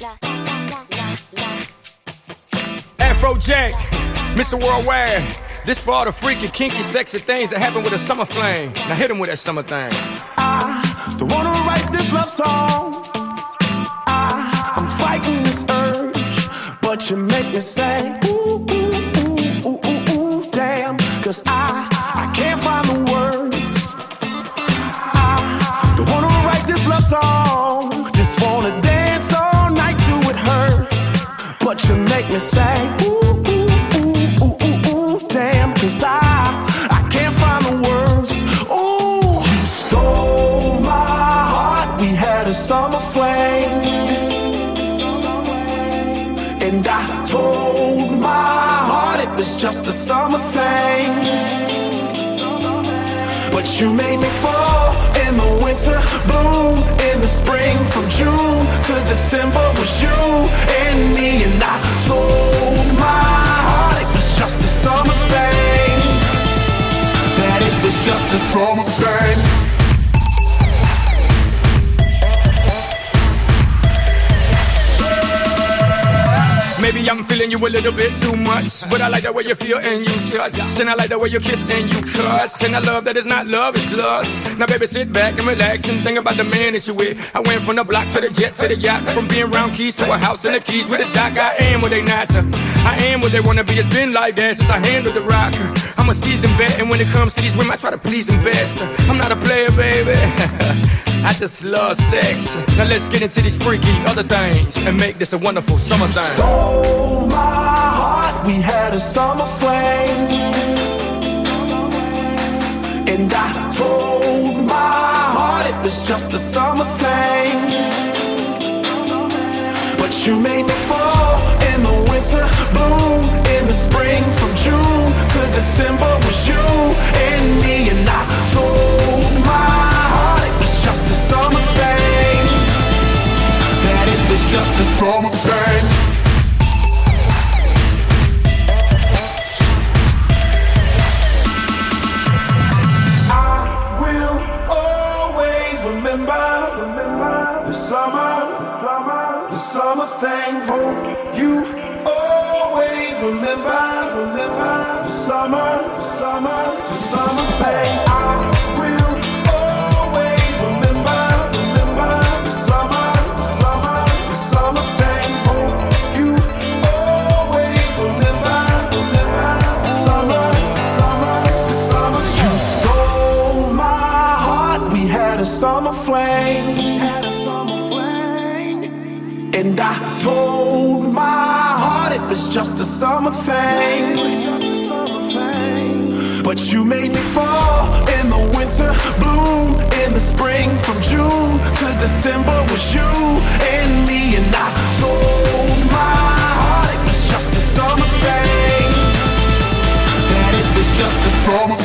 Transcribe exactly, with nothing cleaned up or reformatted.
Afrojack, Mister Worldwide. This for all the freaky, kinky, sexy things that happen with a summer flame. Now hit him with that summer thing. I don't wanna write this love song. I, I'm fighting this urge, but you make me say, ooh, ooh, ooh, ooh, ooh, ooh, damn. Cause I, I can't find the words. I don't wanna write this love song. Just wanna dance all night to it hurt. But you make me say, ooh, ooh, ooh, ooh, ooh, ooh, damn. Cause I, I can't find the words. Ooh, you stole my heart. We had a summer flame, and I told my heart it was just a summer thing. But you made me fall in the winter, bloom in the spring. From June to December was you and me. And I told my heart it was just a summer thing, that it was just a summer thing. Maybe I'm feeling you a little bit too much, but I like the way you feel and you touch, and I like the way you kiss and you cuss, and I love that it's not love, it's lust. Now baby, sit back and relax and think about the man that you with. I went from the block to the jet to the yacht, from being round keys to a house in the keys with a dock. I am what they not to, I am what they wanna be. It's been like that since I handled the rock. I'm a seasoned vet, and when it comes to these women, I try to please them best. I'm not a player, baby. I just love sex. Now let's get into these freaky other things and make this a wonderful summer thing. Stole my heart, we had a summer flame, and I told my heart it was just a summer thing. But you made me fall in the winter, bloom in the spring. From June to December was you and me. And I told my heart it was just a summer thing, that it was just a summer thing. The summer, the summer thing. Hope you always remember, remember the summer, the summer, the summer thing. I will always remember, remember the summer, the summer, the summer thing. Hope you always remember, remember the summer, the summer, the summer. You stole my heart. We had a summer flame, and I told my heart it was just a summer thing. But you made me fall in the winter, bloom in the spring. From June to December was you and me. And I told my heart it was just a summer thing, that it was just a summer